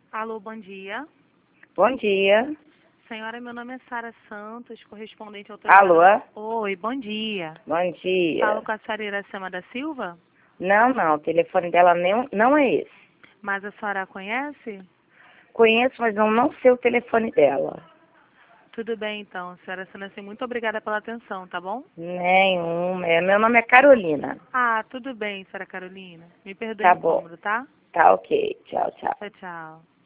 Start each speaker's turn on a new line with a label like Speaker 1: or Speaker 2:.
Speaker 1: Alô, bom dia.
Speaker 2: Bom dia.
Speaker 1: Senhora, meu nome é Sara Santos, correspondente ao
Speaker 2: Alô?
Speaker 1: Oi, bom dia.
Speaker 2: Bom dia.
Speaker 1: Falo com a senhora Iracema da Silva?
Speaker 2: Não, o telefone dela não é esse.
Speaker 1: Mas a senhora a conhece?
Speaker 2: Conheço, mas não sei o telefone dela.
Speaker 1: Tudo bem, então. Senhora Sanassi, muito obrigada pela atenção, tá bom?
Speaker 2: Nenhuma. Meu nome é Carolina.
Speaker 1: Ah, tudo bem, senhora Carolina. Me perdoe o
Speaker 2: Tá bom.
Speaker 1: incômodo, tá?
Speaker 2: Tá ok. Tchau, tchau.
Speaker 1: Tchau, tchau.